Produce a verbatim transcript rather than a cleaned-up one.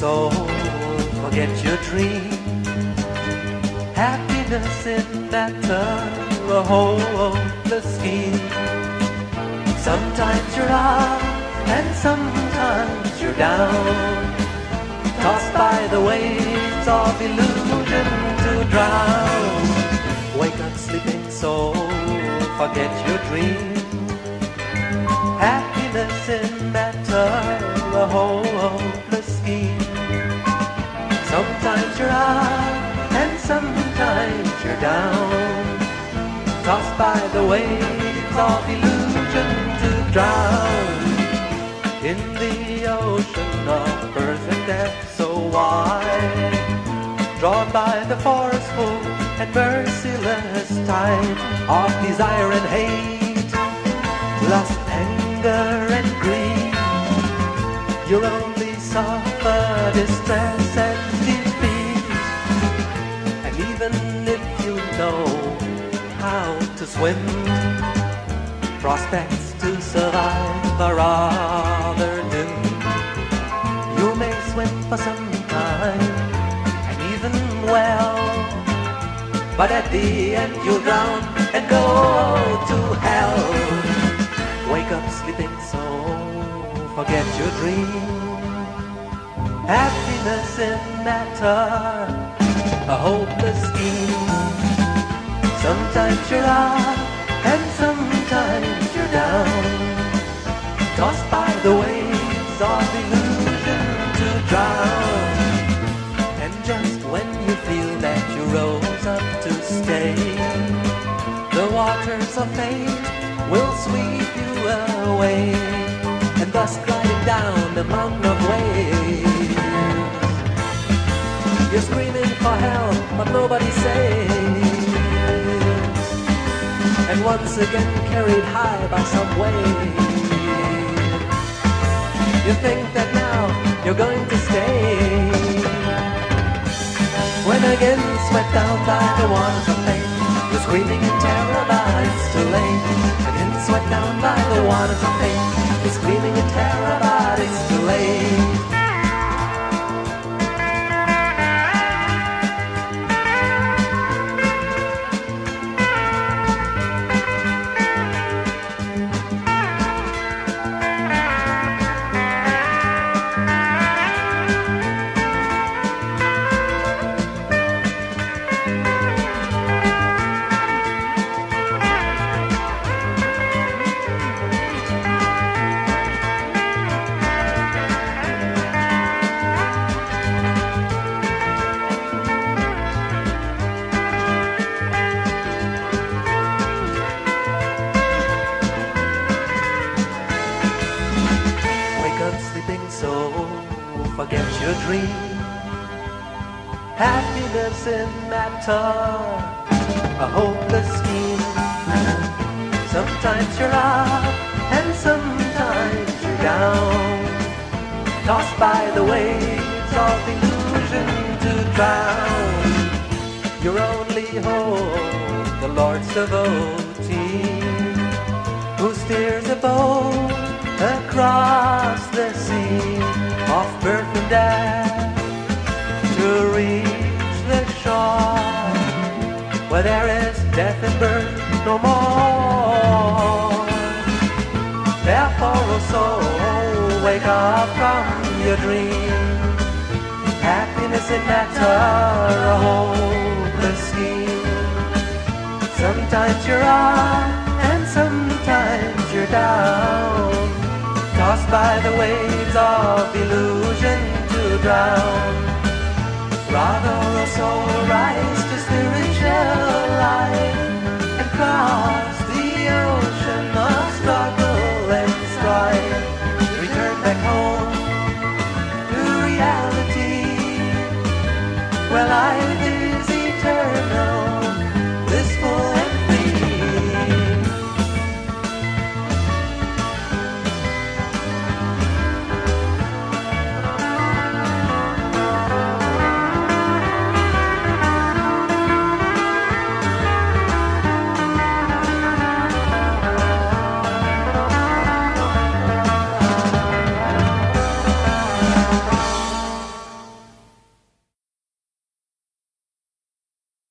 soul, forget your dream. Happiness in matter, a hopeless scheme. Sometimes you're up and sometimes you're down, tossed by the waves of illusion to drown. Wake up, sleeping soul, forget your dream. Happiness in matter, a hopeless scheme. Sometimes you're up and sometimes you're down, tossed by the waves of illusion to drown. In the ocean of birth and death so wide, drawn by the forceful and merciless tide of desire and hate, lust, anger and greed, you only suffer distress and defeat. And even if you know how to swim, prospects to survive are rather dim. You may swim for some time and even well, but at the end you'll drown and go to hell. Wake up, sleeping soul, forget your dream. Happiness in matter, a hopeless scheme. Sometimes you're up and sometimes you're down, tossed by the waves of illusion to drown. And just when you feel that you rose up to stay, the waters of fate will sweep you away, and thus gliding down the mountain of waves. You're screaming for help, but nobody saves, and once again carried high by some wave. You think that now you're going to stay, when again swept down by the waters of fate, you're screaming in terror, but it's too late. Again swept down by the waters of fate, you're screaming in terror, but it's too late. Forget your dream. Happiness in matter, a hopeless scheme. Sometimes you're up and sometimes you're down, tossed by the waves of illusion to drown. Your only hope, the Lord's devotee, who steers a boat across the sea of birth and death, to reach the shore where there is death and birth no more. Therefore, oh soul, wake up from your dream. Happiness in matter, a hopeless scheme. Sometimes you're up and sometimes you're down, tossed by the waves of illusion to drown. Rather, a soul rise to spirit